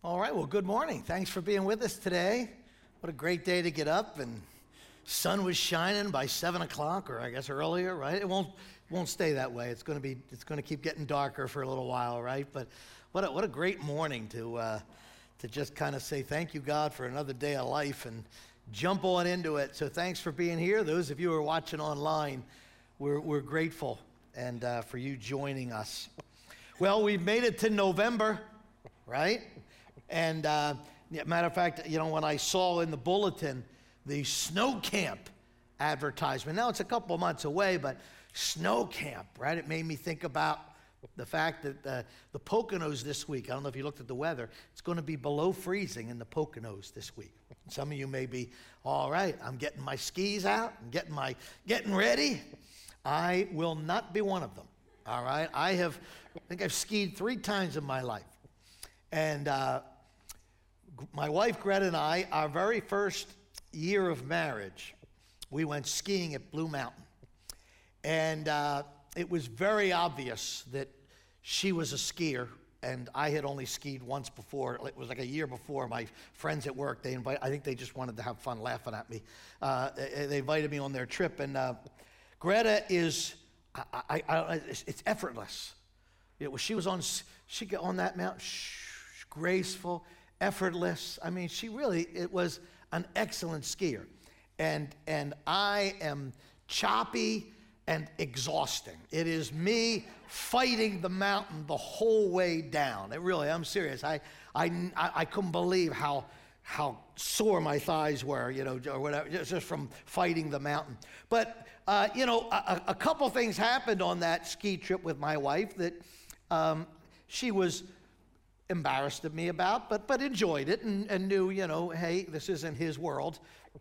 All right, well, good morning. Thanks for being with us today. What a great day to get up, and sun was shining by 7 o'clock, or I guess earlier, right? It won't stay that way. It's going to keep getting darker for a little while, right? But what a great morning to just kind of say thank you, God, for another day of life and jump on into it. So thanks for being here. Those of you who are watching online, we're grateful and for you joining us. Well, we've made it to November, right? And matter of fact, when I saw in the bulletin the snow camp advertisement, now it's a couple of months away, but snow camp, right? It made me think about the fact that the Poconos this week, I don't know if you looked at the weather, it's going to be below freezing in the Poconos this week. Some of you may be, all right, I'm getting my skis out, I'm getting ready. I will not be one of them, all right? I think I've skied 3 times in my life. And my wife Greta and I, our very first year of marriage, we went skiing at Blue Mountain. And it was very obvious that she was a skier, and I had only skied once before. It was like a year before. My friends at work, I think they just wanted to have fun laughing at me. They invited me on their trip, and Greta is, it's effortless. She got on that mountain, graceful, effortless. I mean, it was an excellent skier. And I am choppy and exhausting. It is me fighting the mountain the whole way down. I'm serious. I couldn't believe how sore my thighs were, or whatever, just from fighting the mountain. But, a couple things happened on that ski trip with my wife that she was embarrassed of me about, but enjoyed it and knew, hey, this isn't his world.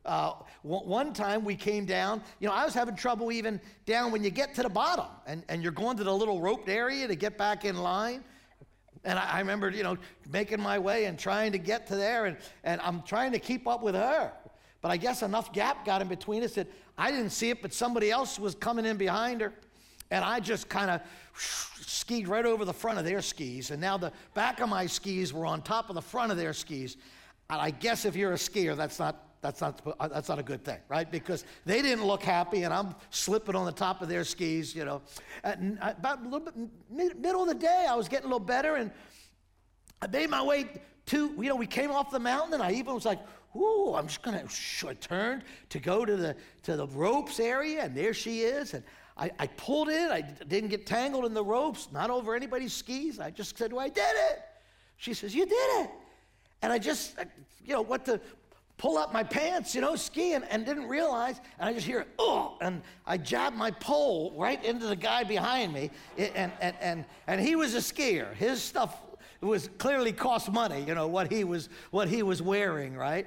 One time we came down, I was having trouble even down when you get to the bottom and you're going to the little roped area to get back in line. And I remember, making my way and trying to get to there, and I'm trying to keep up with her. But I guess enough gap got in between us that I didn't see it, but somebody else was coming in behind her. And I just kind of skied right over the front of their skis. And now the back of my skis were on top of the front of their skis. And I guess if you're a skier, that's not a good thing, right? Because they didn't look happy, and I'm slipping on the top of their skis, And about a little bit middle of the day, I was getting a little better, and I made my way to, we came off the mountain, and I even was like, ooh, I'm just going to, I turned to go to the ropes area, and there she is, and I pulled in. I didn't get tangled in the ropes, not over anybody's skis. I just said, well, I did it. She says, you did it. And I just, went to pull up my pants, skiing, and didn't realize, and I just hear, oh, and I jabbed my pole right into the guy behind me, and he was a skier. His stuff was clearly cost money, what he was wearing, right?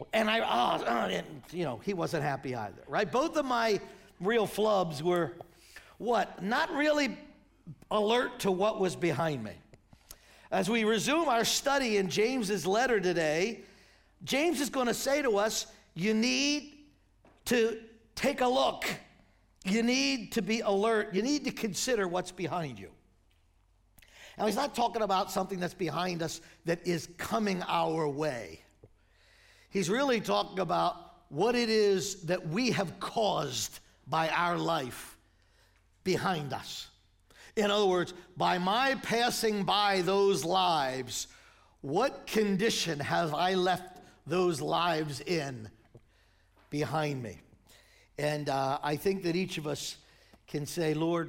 And he wasn't happy either, right? Both of my real flubs were not really alert to what was behind me. As we resume our study in James's letter today, James is going to say to us, you need to take a look. You need to be alert. You need to consider what's behind you. Now, he's not talking about something that's behind us that is coming our way. He's really talking about what it is that we have caused by our life behind us. In other words, by my passing by those lives, what condition have I left those lives in behind me? And I think that each of us can say, Lord,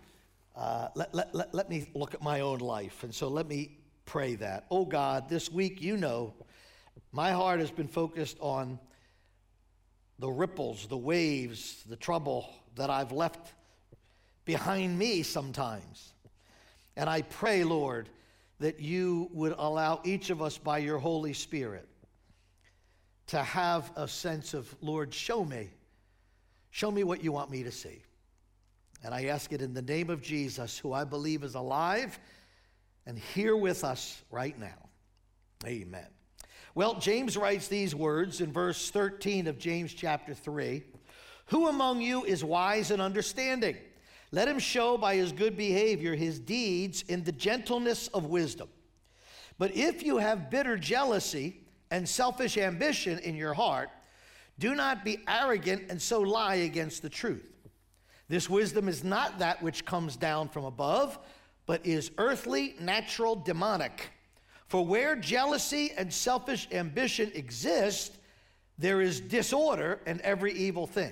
let me look at my own life. And so let me pray that. Oh God, this week, my heart has been focused on the ripples, the waves, the trouble that I've left behind me sometimes. And I pray, Lord, that you would allow each of us by your Holy Spirit to have a sense of, Lord, show me what you want me to see. And I ask it in the name of Jesus, who I believe is alive and here with us right now. Amen. Well, James writes these words in verse 13 of James chapter 3. Who among you is wise and understanding? Let him show by his good behavior his deeds in the gentleness of wisdom. But if you have bitter jealousy and selfish ambition in your heart, do not be arrogant and so lie against the truth. This wisdom is not that which comes down from above, but is earthly, natural, demonic. For where jealousy and selfish ambition exist, there is disorder and every evil thing.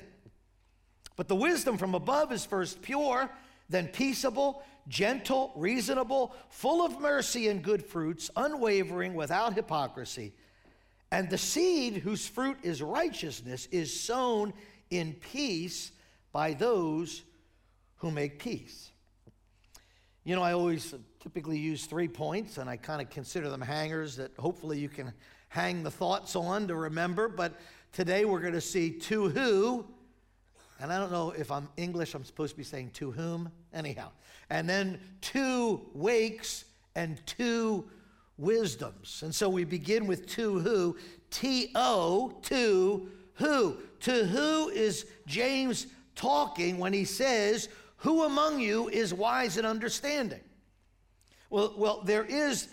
But the wisdom from above is first pure, then peaceable, gentle, reasonable, full of mercy and good fruits, unwavering, without hypocrisy. And the seed whose fruit is righteousness is sown in peace by those who make peace. You know, I always typically use 3 points, and I kind of consider them hangers that hopefully you can hang the thoughts on to remember. But today we're going to see to who, and I don't know if I'm English, I'm supposed to be saying to whom, anyhow. And then 2 wakes and 2 wisdoms. And so we begin with to who, T-O, to who. To who is James talking when he says, who among you is wise and understanding? Well, there is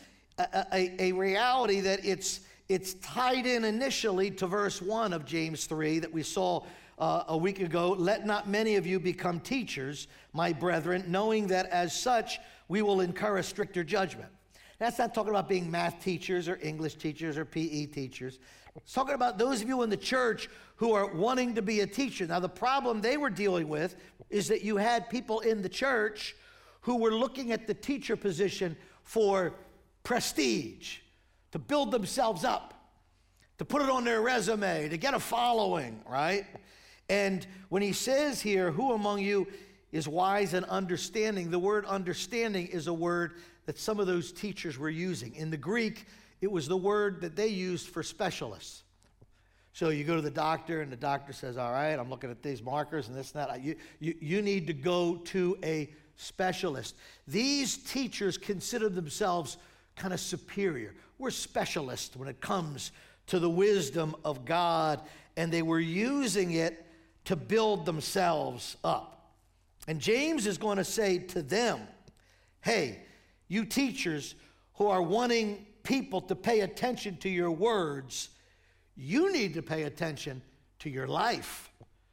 a reality that it's tied in initially to verse 1 of James 3 that we saw a week ago. Let not many of you become teachers, my brethren, knowing that as such we will incur a stricter judgment. That's not talking about being math teachers or English teachers or PE teachers. It's talking about those of you in the church who are wanting to be a teacher. Now, the problem they were dealing with is that you had people in the church who were looking at the teacher position for prestige, to build themselves up, to put it on their resume, to get a following, right? And when he says here, who among you is wise and understanding, the word understanding is a word that some of those teachers were using. In the Greek, it was the word that they used for specialists. So you go to the doctor, and the doctor says, all right, I'm looking at these markers and this and that. You need to go to a specialist. These teachers consider themselves kind of superior. We're specialists when it comes to the wisdom of God, and they were using it to build themselves up. And James is going to say to them, hey, you teachers who are wanting people to pay attention to your words, you need to pay attention to your life,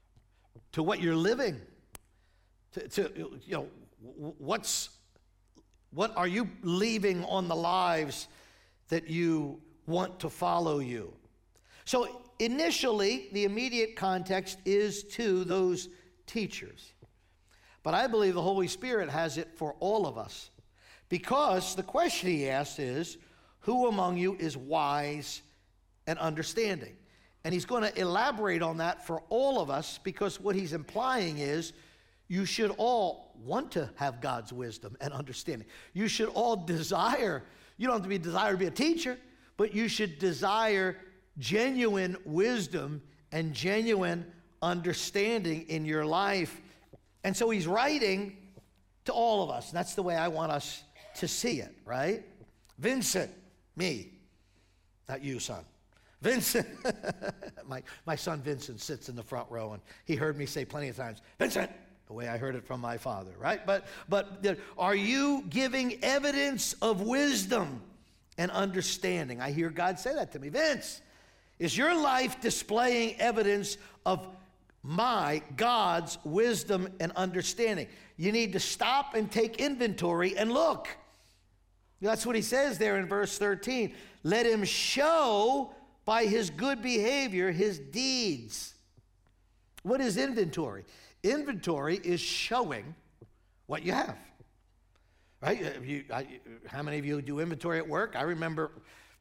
to what you're living, to you know, what are you leaving on the lives that you want to follow you? So initially, the immediate context is to those teachers. But I believe the Holy Spirit has it for all of us, because the question he asks is, who among you is wise and understanding? And he's going to elaborate on that for all of us, because what he's implying is you should all want to have God's wisdom and understanding. You should all desire, you don't have to desire to be a teacher, but you should desire genuine wisdom and genuine understanding in your life. And so he's writing to all of us. And that's the way I want us to see it, right? Vincent, me, not you, son. Vincent, my son Vincent sits in the front row, and he heard me say plenty of times, Vincent, the way I heard it from my father, right? But are you giving evidence of wisdom and understanding? I hear God say that to me. Vince, is your life displaying evidence of God's wisdom and understanding? You need to stop and take inventory and look. That's what he says there in verse 13. Let him show by his good behavior his deeds. What is inventory? Inventory is showing what you have, right? How many of you do inventory at work? I remember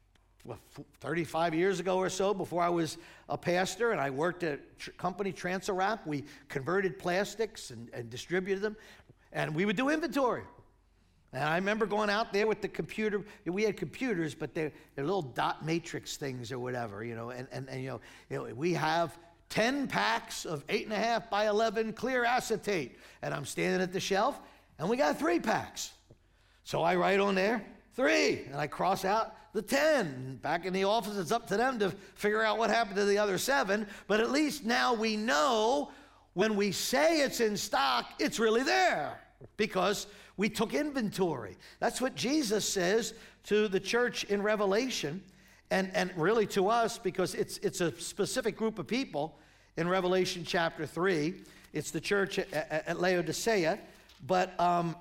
35 years ago or so, before I was a pastor, and I worked at a company, Transarap. We converted plastics and distributed them, and we would do inventory. And I remember going out there with the computer. We had computers, but they're little dot matrix things or whatever, you know. And you know, we have 10 packs of 8.5 by 11 clear acetate, and I'm standing at the shelf, and we got 3 packs. So I write on there 3, and I cross out the 10. Back in the office, it's up to them to figure out what happened to the other 7. But at least now we know when we say it's in stock, it's really there, because we took inventory. That's what Jesus says to the church in Revelation, and really to us, because it's a specific group of people in Revelation chapter 3. It's the church at Laodicea, but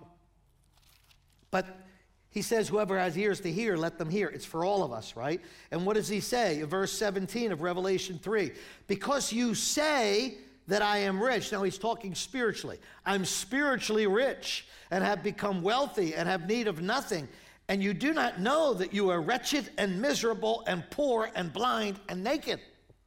he says, whoever has ears to hear, let them hear. It's for all of us, right? And what does he say? In verse 17 of Revelation 3, because you say that I am rich. Now he's talking spiritually. I'm spiritually rich and have become wealthy and have need of nothing. And you do not know that you are wretched and miserable and poor and blind and naked.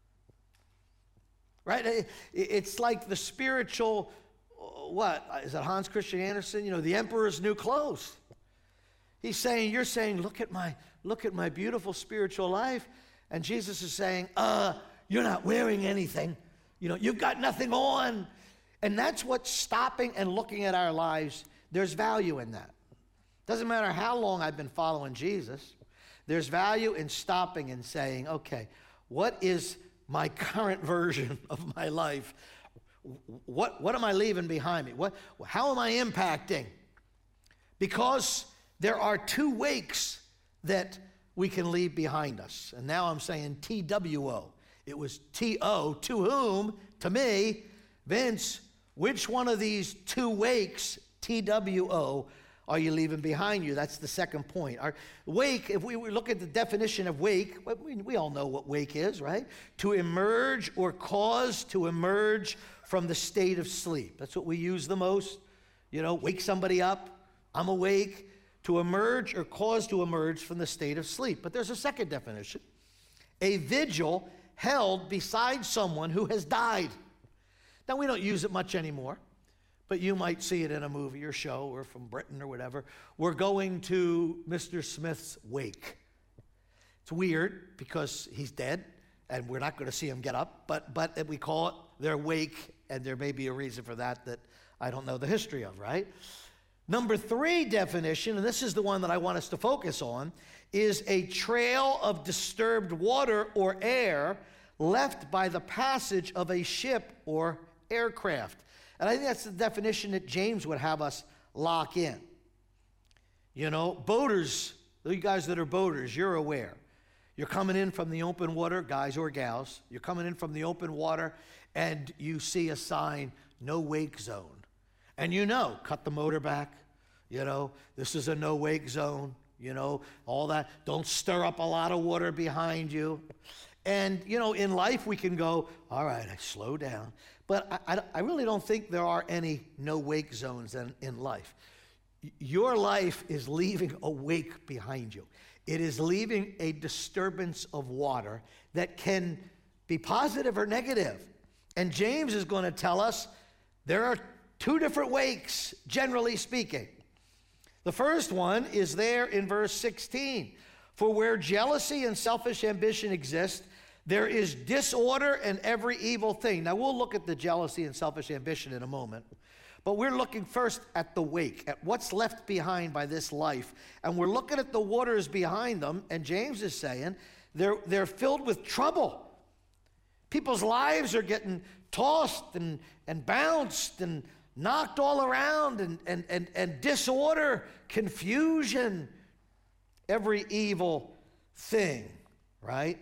Right? It's like the spiritual, what? Is it Hans Christian Andersen? You know, the emperor's new clothes. He's saying, you're saying, look at my beautiful spiritual life. And Jesus is saying, you're not wearing anything. You know, you've got nothing on. And that's what's stopping and looking at our lives. There's value in that. Doesn't matter how long I've been following Jesus. There's value in stopping and saying, okay, what is my current version of my life? What am I leaving behind me? How am I impacting? Because there are two wakes that we can leave behind us. And now I'm saying TWO. It was T-O, to whom, to me, Vince, which one of these two wakes, TWO, are you leaving behind you? That's the second point. Our wake, if we look at the definition of wake, we all know what wake is, right? To emerge or cause to emerge from the state of sleep. That's what we use the most. You know, wake somebody up. I'm awake. To emerge or cause to emerge from the state of sleep. But there's a second definition. A vigil held beside someone who has died. Now, we don't use it much anymore, but you might see it in a movie or show or from Britain or whatever. We're going to Mr. Smith's wake. It's weird because he's dead and we're not going to see him get up, but we call it their wake, and there may be a reason for that I don't know the history of, right? Number 3 definition, and this is the one that I want us to focus on, is a trail of disturbed water or air left by the passage of a ship or aircraft. And I think that's the definition that James would have us lock in. You know, boaters, you guys that are boaters, you're aware. You're coming in from the open water, guys or gals, you're coming in from the open water and you see a sign, no wake zone. And you know, cut the motor back, you know, this is a no wake zone, you know, all that. Don't stir up a lot of water behind you. And, you know, in life we can go, all right, I slow down. But I really don't think there are any no wake zones in life. Your life is leaving a wake behind you. It is leaving a disturbance of water that can be positive or negative. And James is going to tell us there are 2 different wakes, generally speaking. The first one is there in verse 16. For where jealousy and selfish ambition exist, there is disorder and every evil thing. Now, we'll look at the jealousy and selfish ambition in a moment. But we're looking first at the wake, at what's left behind by this life. And we're looking at the waters behind them. And James is saying they're filled with trouble. People's lives are getting tossed and bounced and knocked all around, and disorder, confusion, every evil thing, right?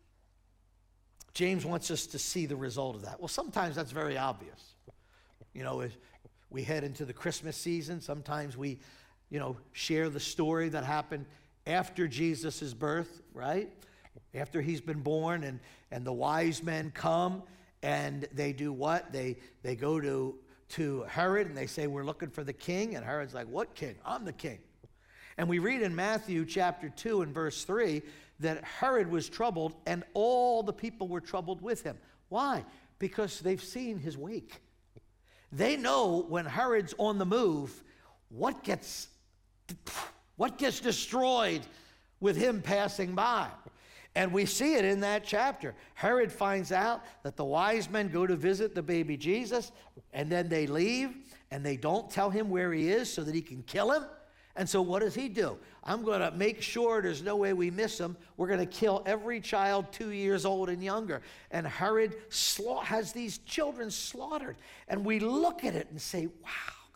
James wants us to see the result of that. Well, sometimes that's very obvious. You know, as we head into the Christmas season, sometimes we, you know, share the story that happened after Jesus' birth, right? After he's been born, and the wise men come, and they do what? They go to Herod, and they say, we're looking for the king. And Herod's like, what king? I'm the king. And we read in Matthew chapter 2 and verse 3 that Herod was troubled, and all the people were troubled with him. Why? Because they've seen his wake. They know when Herod's on the move, what gets destroyed with him passing by. And we see it in that chapter. Herod finds out that the wise men go to visit the baby Jesus, and then they leave, and they don't tell him where he is so that he can kill him. And so what does he do? I'm going to make sure there's no way we miss him. We're going to kill every child 2 years old and younger. And Herod has these children slaughtered. And we look at it and say, wow,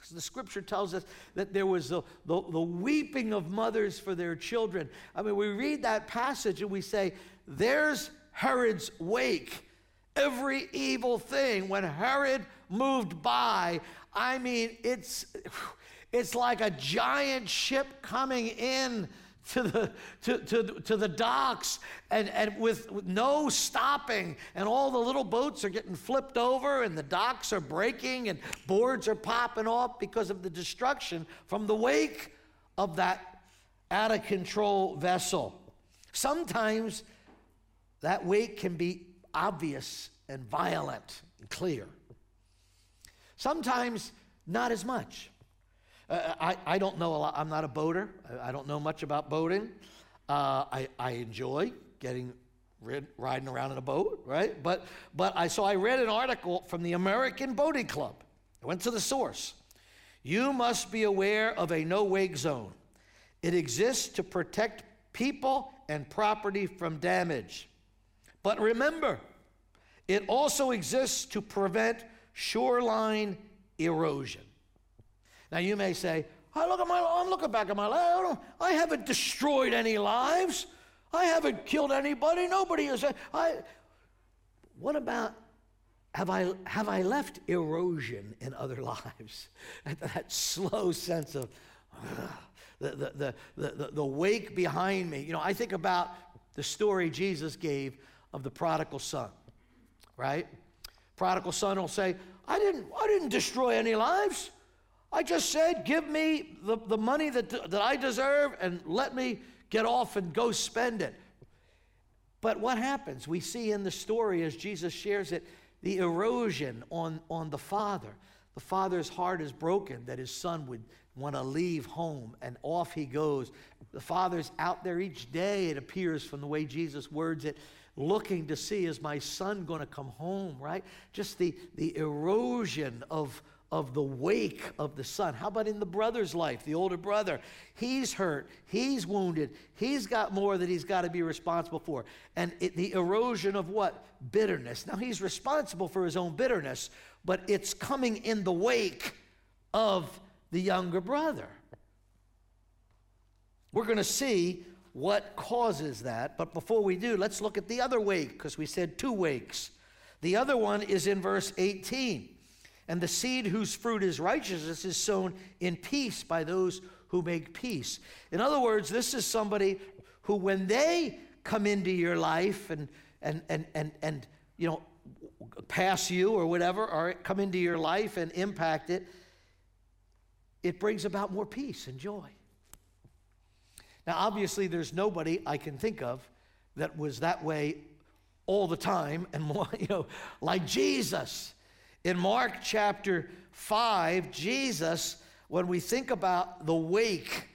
The scripture tells us that there was the weeping of mothers for their children. I mean, we read that passage and we say, there's Herod's wake. Every evil thing, when Herod moved by, I mean, it's like a giant ship coming in to the docks and with no stopping, and all the little boats are getting flipped over and the docks are breaking and boards are popping off because of the destruction from the wake of that out of control vessel. Sometimes that wake can be obvious and violent and clear. Sometimes not as much. I don't know a lot. I'm not a boater. I don't know much about boating. I enjoy riding around in a boat, right? But I read an article from the American Boating Club. I went to the source. You must be aware of a no-wake zone. It exists to protect people and property from damage. But remember, it also exists to prevent shoreline erosion. Now you may say, I'm looking back at my life. I haven't destroyed any lives. I haven't killed anybody. Nobody has. What about, have I left erosion in other lives? That slow sense of the wake behind me. You know, I think about the story Jesus gave of the prodigal son, right? Prodigal son will say, I didn't destroy any lives. I just said, give me the money that I deserve and let me get off and go spend it. But what happens? We see in the story as Jesus shares it, the erosion on the father. The father's heart is broken that his son would want to leave home, and off he goes. The father's out there each day, it appears from the way Jesus words it, looking to see, is my son going to come home, right? Just the erosion of the wake of the son. How about in the brother's life, the older brother? He's hurt, he's wounded, he's got more that he's got to be responsible for. And the erosion of what? Bitterness. Now he's responsible for his own bitterness, but it's coming in the wake of the younger brother. We're going to see what causes that, but before we do, let's look at the other wake, because we said two wakes. The other one is in verse 18. And the seed whose fruit is righteousness is sown in peace by those who make peace. In other words, this is somebody who, when they come into your life and you know, pass you or whatever, or come into your life and impact it, it brings about more peace and joy. Now, obviously, there's nobody I can think of that was that way all the time and more, you know, like Jesus. In Mark chapter 5, Jesus, when we think about the wake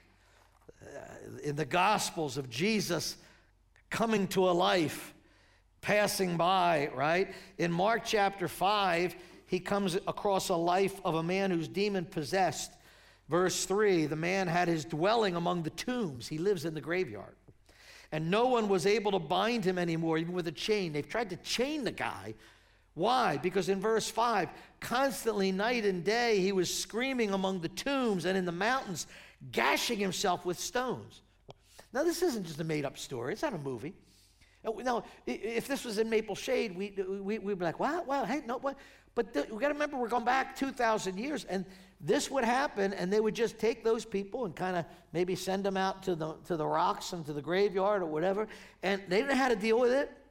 in the Gospels of Jesus coming to a life, passing by, right? In Mark chapter 5, he comes across a life of a man who's demon-possessed. Verse 3, the man had his dwelling among the tombs. He lives in the graveyard. And no one was able to bind him anymore, even with a chain. They've tried to chain the guy. Why? Because in verse 5, constantly night and day, he was screaming among the tombs and in the mountains, gashing himself with stones. Now, this isn't just a made-up story. It's not a movie. Now, if this was in Maple Shade, we'd be like, wow, hey, no, what? But we got to remember, we're going back 2,000 years, and this would happen, and they would just take those people and kind of maybe send them out to the rocks and to the graveyard or whatever, and they didn't know how to deal with it.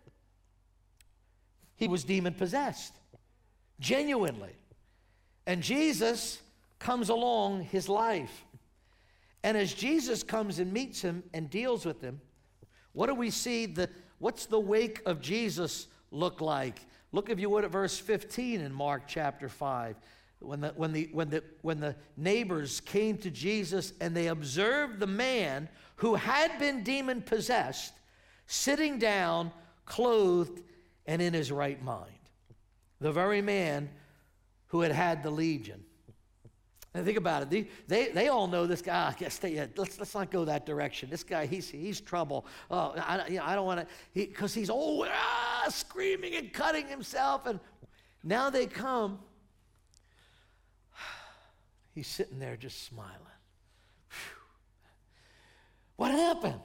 He was demon-possessed, genuinely. And Jesus comes along his life. And as Jesus comes and meets him and deals with him, what do we see? What's the wake of Jesus look like? Look, if you would, at verse 15 in Mark chapter 5. When the neighbors came to Jesus and they observed the man who had been demon-possessed sitting down, clothed, and in his right mind. The very man who had the legion. And think about it. They all know this guy. I guess let's not go that direction. This guy, he's trouble. Oh, I don't want to, because he's always screaming and cutting himself. And now they come. He's sitting there just smiling. Whew. What happened?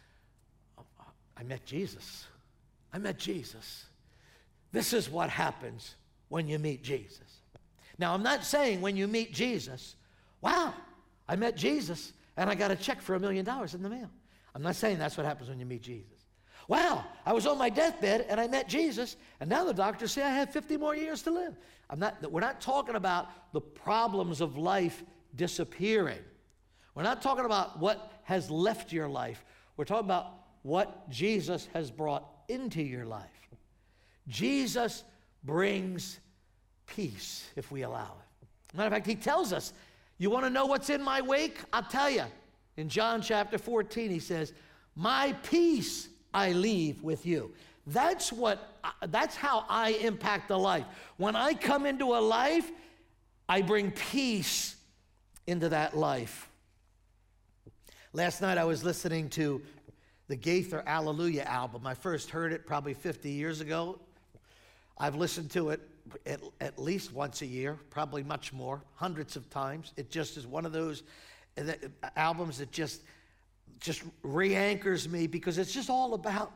I met Jesus. I met Jesus. This is what happens when you meet Jesus. Now, I'm not saying when you meet Jesus, wow, I met Jesus and I got a check for $1 million in the mail. I'm not saying that's what happens when you meet Jesus. Wow, I was on my deathbed and I met Jesus, and now the doctors say I have 50 more years to live. We're not talking about the problems of life disappearing. We're not talking about what has left your life. We're talking about what Jesus has brought into your life. Jesus brings peace if we allow it. Matter of fact, he tells us, you want to know what's in my wake? I'll tell you. In John chapter 14, he says, my peace I leave with you. That's how I impact a life. When I come into a life, I bring peace into that life. Last night I was listening to the Gaither Alleluia album. I first heard it probably 50 years ago. I've listened to it at least once a year, probably much more, hundreds of times. It just is one of those albums that just re-anchors me, because it's all about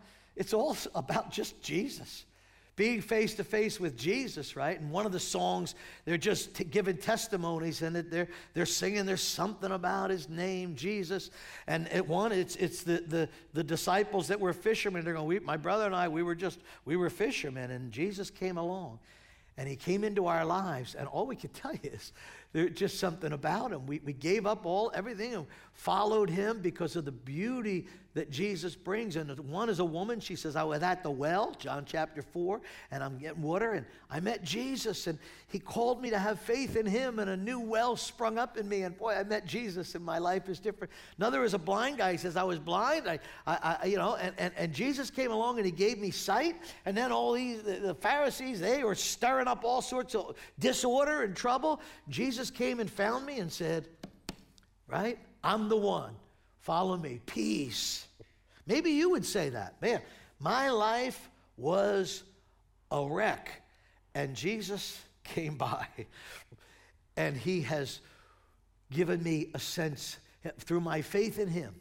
just Jesus. Being face to face with Jesus, right? And one of the songs, they're just giving testimonies, and they're singing, there's something about his name, Jesus. And it's the disciples that were fishermen. They're going, my brother and I, we were fishermen, and Jesus came along. And he came into our lives, and all we could tell you is there's just something about him. We gave up everything and followed him because of the beauty that Jesus brings. And one is a woman. She says, I was at the well, John chapter 4, and I'm getting water, and I met Jesus, and he called me to have faith in him, and a new well sprung up in me, and boy, I met Jesus, and my life is different. Another is a blind guy. He says, I was blind, and Jesus came along, and he gave me sight. And then all the Pharisees, they were stirring up all sorts of disorder and trouble. Jesus came and found me and said, right, I'm the one. Follow me. Peace. Maybe you would say that. Man, my life was a wreck, and Jesus came by, and he has given me a sense through my faith in him.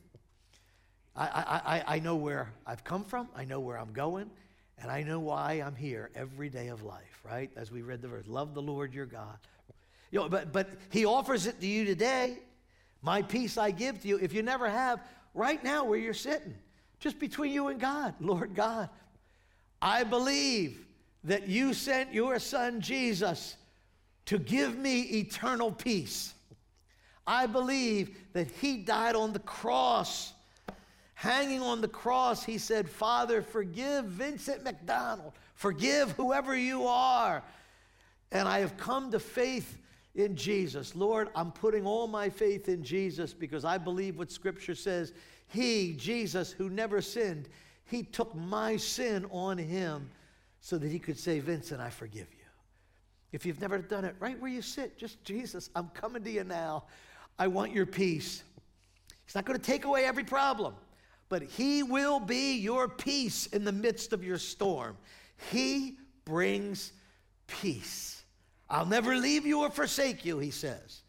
I know where I've come from. I know where I'm going, and I know why I'm here every day of life, right? As we read the verse, love the Lord your God. But he offers it to you today. My peace I give to you. If you never have, right now where you're sitting, just between you and God, Lord God, I believe that you sent your son Jesus to give me eternal peace. I believe that he died on the cross. Hanging on the cross, he said, Father, forgive Vincent McDonald. Forgive whoever you are. And I have come to faith in Jesus. Lord, I'm putting all my faith in Jesus because I believe what Scripture says. He, Jesus, who never sinned, he took my sin on him so that he could say, Vincent, I forgive you. If you've never done it, right where you sit, just Jesus, I'm coming to you now. I want your peace. He's not going to take away every problem, but he will be your peace in the midst of your storm. He brings peace. I'll never leave you or forsake you, he says.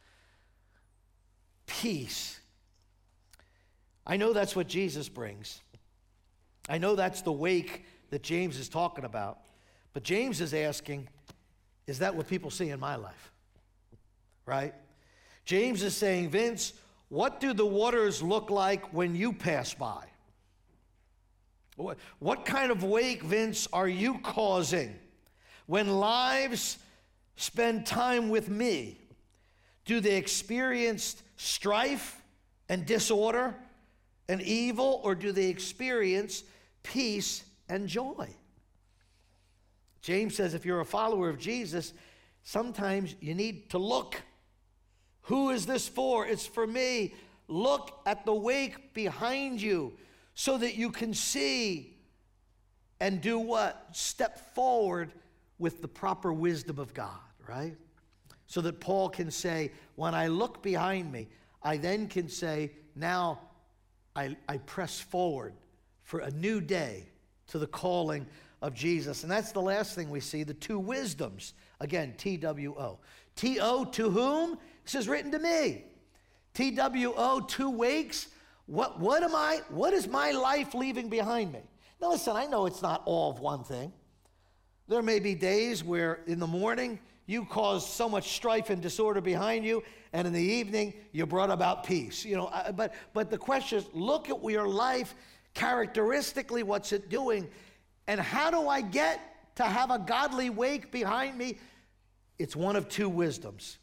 Peace. I know that's what Jesus brings. I know that's the wake that James is talking about. But James is asking, is that what people see in my life? Right? James is saying, Vince, what do the waters look like when you pass by? What kind of wake, Vince, are you causing when lives spend time with me? Do they experience strife and disorder and evil, or do they experience peace and joy? James says if you're a follower of Jesus, sometimes you need to look. Who is this for? It's for me. Look at the wake behind you so that you can see and do what? Step forward with the proper wisdom of God, right? So that Paul can say, when I look behind me, I then can say, now I press forward for a new day to the calling of Jesus. And that's the last thing we see, the two wisdoms. Again, T-W-O. T-O, to whom? This is written to me. TWO, 2 weeks. What is my life leaving behind me? Now listen, I know it's not all of one thing. There may be days where in the morning you caused so much strife and disorder behind you, and in the evening you brought about peace. But the question is, look at your life characteristically, what's it doing, and how do I get to have a godly wake behind me? It's one of 2 wisdoms.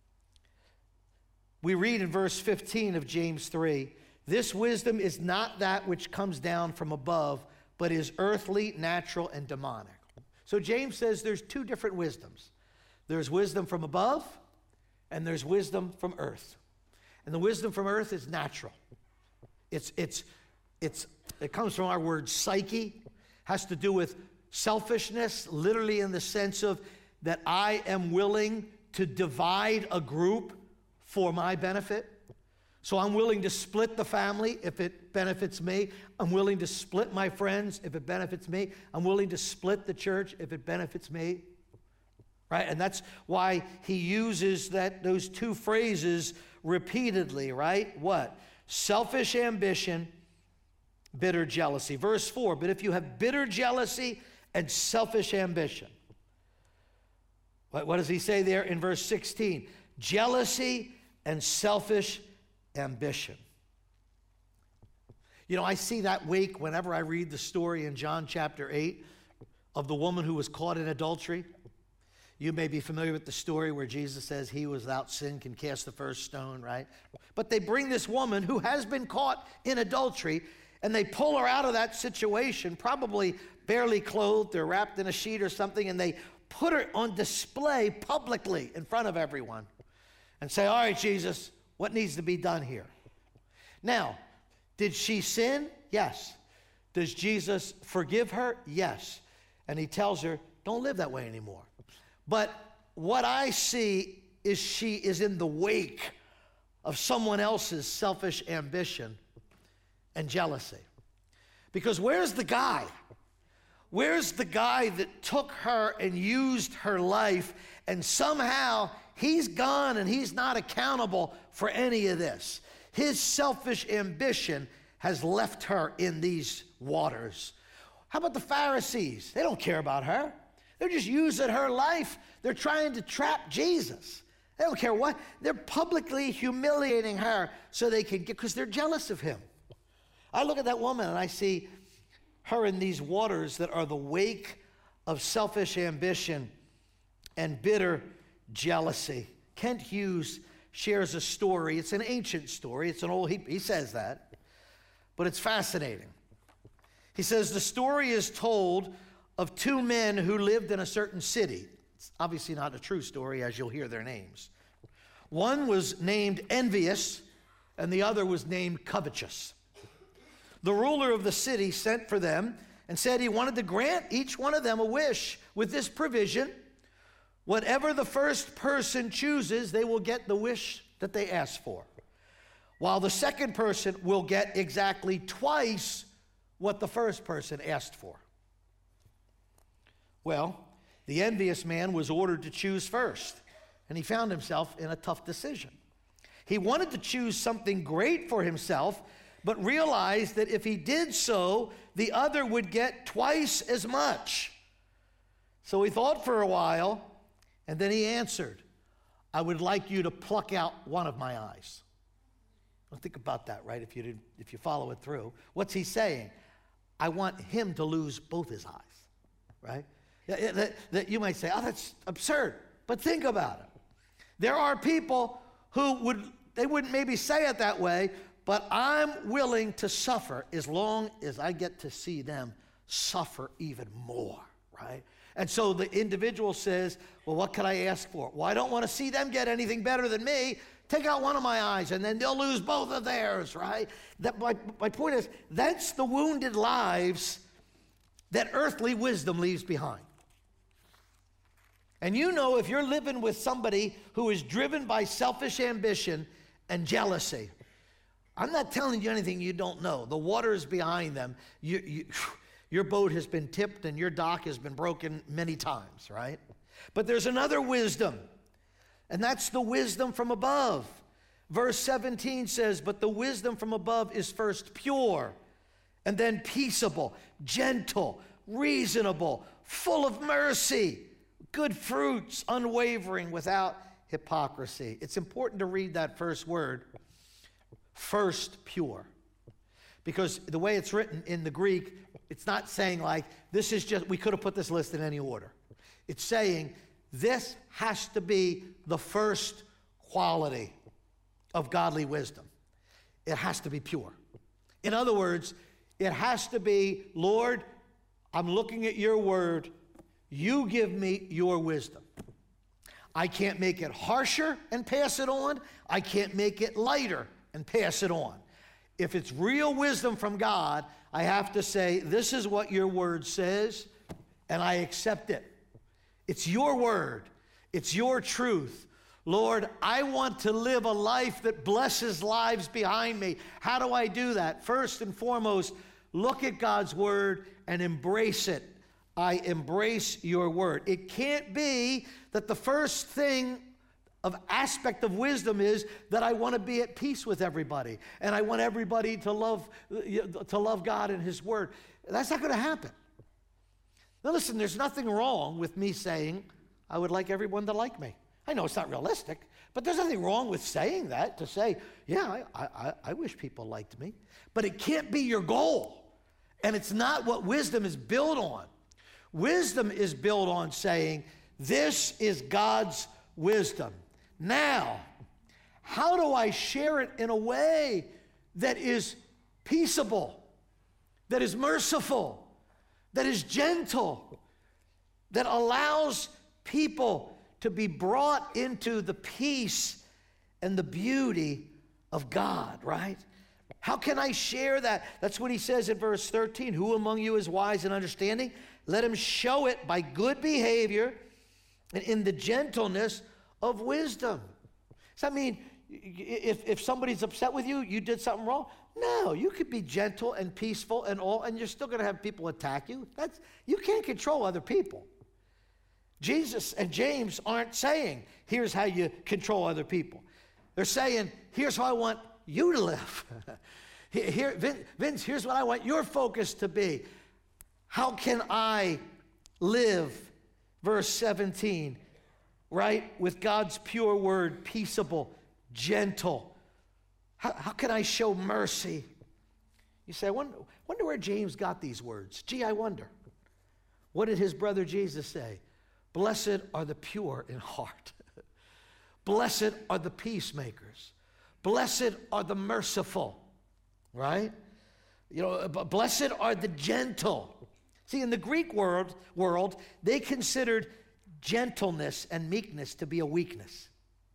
We read in verse 15 of James 3, this wisdom is not that which comes down from above, but is earthly, natural, and demonic. So James says there's 2 different wisdoms. There's wisdom from above, and there's wisdom from earth. And the wisdom from earth is natural. It comes from our word psyche, has to do with selfishness, literally in the sense of that I am willing to divide a group for my benefit. So I'm willing to split the family if it benefits me. I'm willing to split my friends if it benefits me. I'm willing to split the church if it benefits me. Right? And that's why he uses those 2 phrases repeatedly, right? What? Selfish ambition, bitter jealousy. Verse 4, but if you have bitter jealousy and selfish ambition. What does he say there in verse 16? Jealousy and selfish ambition. I see that wake whenever I read the story in John chapter 8 of the woman who was caught in adultery. You may be familiar with the story where Jesus says he without sin can cast the first stone, right? But they bring this woman who has been caught in adultery, and they pull her out of that situation, probably barely clothed or wrapped in a sheet or something, and they put her on display publicly in front of everyone and say, all right, Jesus, what needs to be done here? Now, did she sin? Yes. Does Jesus forgive her? Yes. And he tells her, don't live that way anymore. But what I see is she is in the wake of someone else's selfish ambition and jealousy. Because where's the guy? Where's the guy that took her and used her life, and somehow he's gone and he's not accountable for any of this? His selfish ambition has left her in these waters. How about the Pharisees? They don't care about her. They're just using her life. They're trying to trap Jesus. They don't care what. They're publicly humiliating her so they can get, because they're jealous of him. I look at that woman and I see her in these waters that are the wake of selfish ambition and bitter jealousy. Kent Hughes shares a story. It's an ancient story. It's an old, he says that, but it's fascinating. He says the story is told of 2 men who lived in a certain city. It's obviously not a true story, as you'll hear their names. One was named Envious, and the other was named Covetous. The ruler of the city sent for them and said he wanted to grant each one of them a wish with this provision: whatever the first person chooses, they will get the wish that they asked for, while the second person will get exactly twice what the first person asked for. Well, the envious man was ordered to choose first, and he found himself in a tough decision. He wanted to choose something great for himself, but realized that if he did so, the other would get twice as much. So he thought for a while, and then he answered, I would like you to pluck out one of my eyes. Well, think about that, right? If you follow it through. What's he saying? I want him to lose both his eyes, right? That you might say, oh, that's absurd. But think about it. There are people who wouldn't maybe say it that way, but I'm willing to suffer as long as I get to see them suffer even more, right? And so the individual says, well, what can I ask for? Well, I don't want to see them get anything better than me. Take out one of my eyes, and then they'll lose both of theirs, right? My point is, that's the wounded lives that earthly wisdom leaves behind. And you know, if you're living with somebody who is driven by selfish ambition and jealousy, I'm not telling you anything you don't know. The water is behind them. Your boat has been tipped and your dock has been broken many times, right? But there's another wisdom. And that's the wisdom from above. Verse 17 says, but the wisdom from above is first pure, and then peaceable, gentle, reasonable, full of mercy, good fruits, unwavering, without hypocrisy. It's important to read that first word, first pure. Because the way it's written in the Greek, it's not saying like, this is just, we could have put this list in any order. It's saying, this has to be the first quality of godly wisdom. It has to be pure. In other words, it has to be, Lord, I'm looking at your word. You give me your wisdom. I can't make it harsher and pass it on. I can't make it lighter and pass it on. If it's real wisdom from God, I have to say, this is what your word says, and I accept it. It's your word. It's your truth. Lord, I want to live a life that blesses lives behind me. How do I do that? First and foremost, look at God's word and embrace it. I embrace your word. It can't be that the first thing of aspect of wisdom is that I want to be at peace with everybody and I want everybody to love God and his word. That's not going to happen. Now listen, there's nothing wrong with me saying I would like everyone to like me. I know it's not realistic, but there's nothing wrong with saying that, to say, yeah, I wish people liked me. But it can't be your goal, and it's not what wisdom is built on. Wisdom is built on saying, this is God's wisdom. Now, how do I share it in a way that is peaceable, that is merciful, that is gentle, that allows people to be brought into the peace and the beauty of God, right? How can I share that? That's what he says in verse 13. Who among you is wise and understanding? Let him show it by good behavior and in the gentleness of wisdom. Does that mean if somebody's upset with you, you did something wrong? No, you could be gentle and peaceful and all, and you're still going to have people attack you. You can't control other people. Jesus and James aren't saying, here's how you control other people. They're saying, here's how I want you to live. Vince, here's what I want your focus to be. How can I live, verse 17, right, with God's pure word, peaceable, gentle? How can I show mercy? You say, I wonder where James got these words. Gee, I wonder. What did his brother Jesus say? Blessed are the pure in heart. Blessed are the peacemakers. Blessed are the merciful, right? Blessed are the gentle. See, in the Greek world, they considered gentleness and meekness to be a weakness.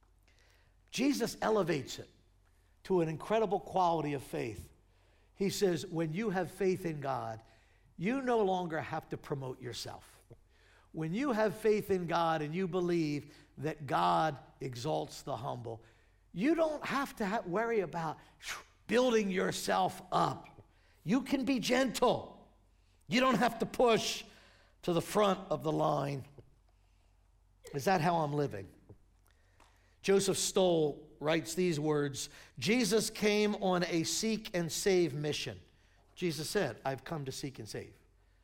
Jesus elevates it to an incredible quality of faith. He says, when you have faith in God, you no longer have to promote yourself. When you have faith in God and you believe that God exalts the humble, you don't have to worry about building yourself up. You can be gentle. You don't have to push to the front of the line. Is that how I'm living? Joseph Stoll writes these words, Jesus came on a seek and save mission. Jesus said, I've come to seek and save.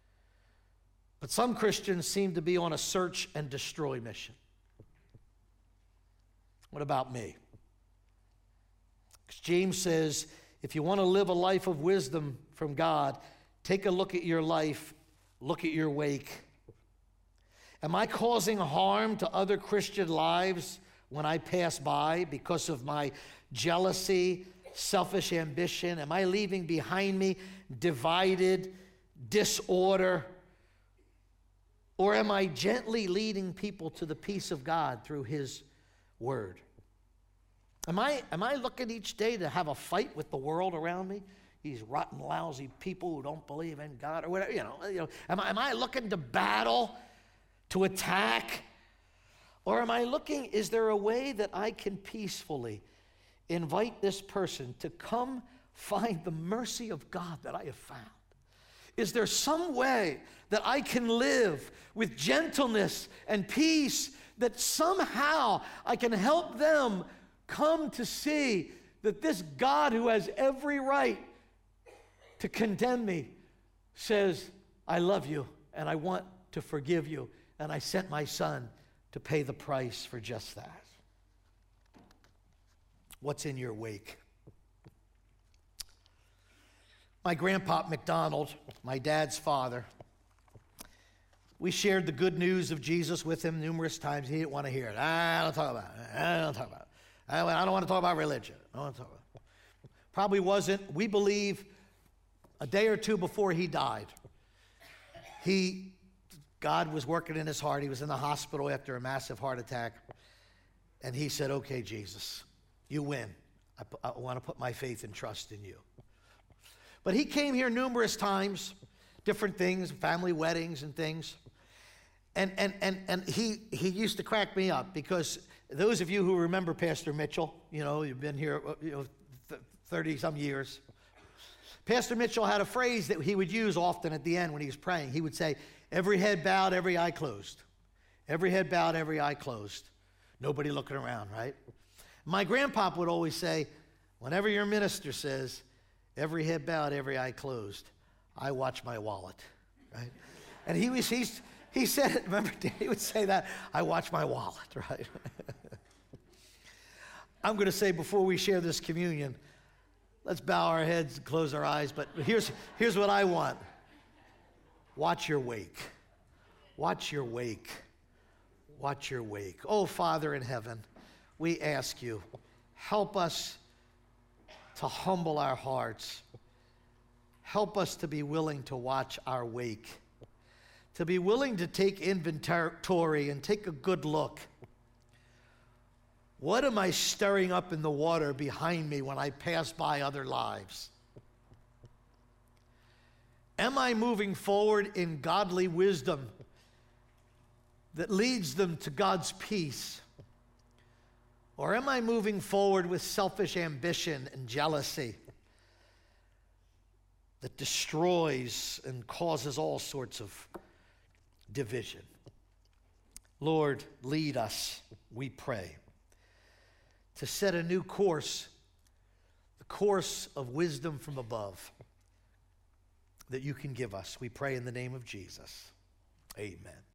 But some Christians seem to be on a search and destroy mission. What about me? Because James says, if you want to live a life of wisdom from God, take a look at your life, look at your wake. Am I causing harm to other Christian lives when I pass by because of my jealousy, selfish ambition? Am I leaving behind me divided, disorder? Or am I gently leading people to the peace of God through his word? Am I looking each day to have a fight with the world around me? These rotten, lousy people who don't believe in God or whatever, Am I looking to battle, to attack? Or am I looking, is there a way that I can peacefully invite this person to come find the mercy of God that I have found? Is there some way that I can live with gentleness and peace that somehow I can help them come to see that this God who has every right to condemn me says, I love you and I want to forgive you, and I sent my son to pay the price for just that. What's in your wake? My grandpa McDonald, my dad's father, we shared the good news of Jesus with him numerous times. He didn't want to hear it. I don't talk about it. I don't talk about it. I don't want to talk about religion. I don't want to talk about it. Probably wasn't. We believe a day or two before he died, God was working in his heart. He was in the hospital after a massive heart attack. And he said, okay, Jesus, you win. I want to put my faith and trust in you. But he came here numerous times, different things, family weddings and things. And he used to crack me up, because those of you who remember Pastor Mitchell, you've been here 30-some years. Pastor Mitchell had a phrase that he would use often at the end when he was praying. He would say, every head bowed, every eye closed. Every head bowed, every eye closed. Nobody looking around, right? My grandpa would always say, whenever your minister says, every head bowed, every eye closed, I watch my wallet, right? And he said it, remember, he would say that, I watch my wallet, right? I'm going to say before we share this communion, let's bow our heads and close our eyes, but here's what I want. Watch your wake. Watch your wake. Watch your wake. Oh, Father in heaven, we ask you, help us to humble our hearts. Help us to be willing to watch our wake, to be willing to take inventory and take a good look. What am I stirring up in the water behind me when I pass by other lives? Am I moving forward in godly wisdom that leads them to God's peace? Or am I moving forward with selfish ambition and jealousy that destroys and causes all sorts of division? Lord, lead us, we pray, to set a new course, the course of wisdom from above that you can give us. We pray in the name of Jesus. Amen.